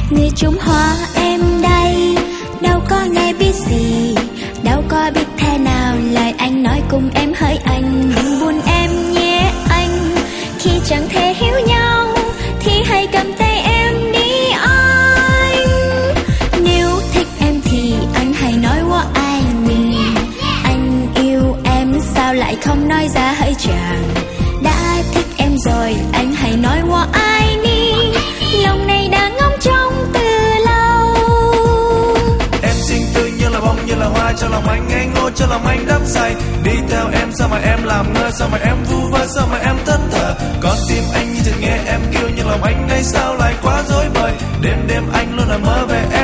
Người trồng hoa em đây, đâu có nghe biết gì, đâu có biết thế nào lời anh nói cùng em hỡi anh. Đừng buồn em nhé anh, khi chẳng thể hiểu nhau thì hãy cầm tay em đi anh. Nếu thích em thì anh hãy nói wa ai mình. Anh yêu em sao lại không nói ra hỡi chàng. Đã thích em rồi anh hãy nói wa ai đi. Lòng này đã ngóng trông từ lâu. Em xinh tươi như là bông như là hoa, cho lòng anh ngây ngô, cho lòng anh đắm say. Đi theo em sao mà em làm ngơ, sao mà em vu vơ, sao mà em thẫn thờ. Con tim anh như chợt nghe em kêu, nhưng lòng anh nay sao lại quá rối bời. Đêm đêm anh luôn là mơ về em.